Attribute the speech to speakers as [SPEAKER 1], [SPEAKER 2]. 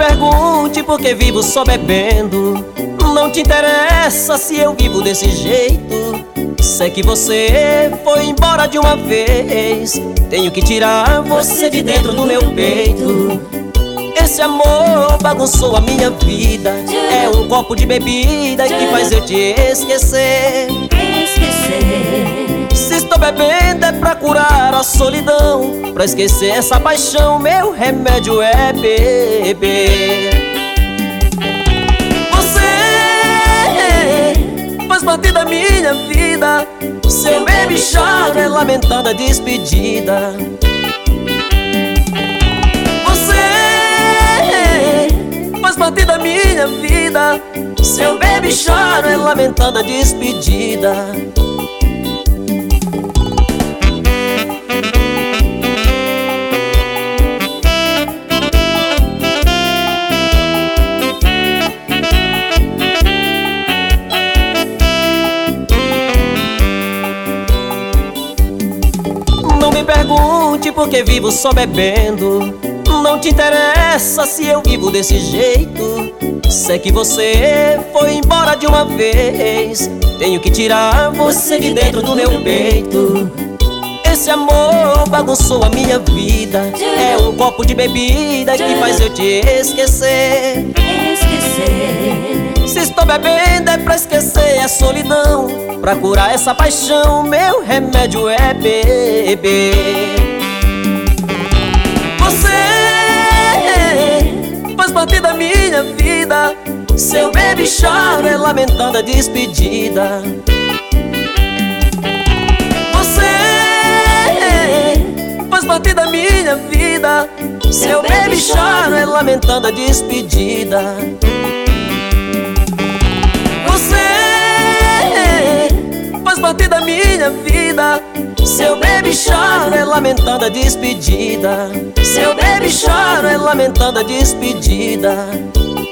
[SPEAKER 1] pergunte por que vivo só bebendo. Não te interessa se eu vivo desse jeito. Sei que você foi embora de uma vez. Tenho que tirar você de dentro do meu peito. Esse amor bagunçou a minha vida. É um copo de bebida que faz eu te esquecer. Se estou bebendo é pra curar a solidão, pra esquecer essa paixão, meu remédio é beber. Você faz parte da minha vida. Seu baby chora é lamentando a despedida. Faz parte da minha vida. Seu baby chora é lamentando a despedida. Não me pergunte por que vivo só bebendo. Não te interessa se eu vivo desse jeito. Sei que você foi embora de uma vez. Tenho que tirar você de dentro do meu peito. Esse amor bagunçou a minha vida. É um copo de bebida que faz eu te esquecer. Se estou bebendo é pra esquecer a solidão, pra curar essa paixão, meu remédio é beber. Faz parte da minha vida. Seu baby chora é lamentando a despedida. Você faz parte da minha vida. Seu baby chora é lamentando a despedida. Você faz parte da minha vida. Seu baby chora é lamentando a despedida. Seu baby chora é lamentando a despedida.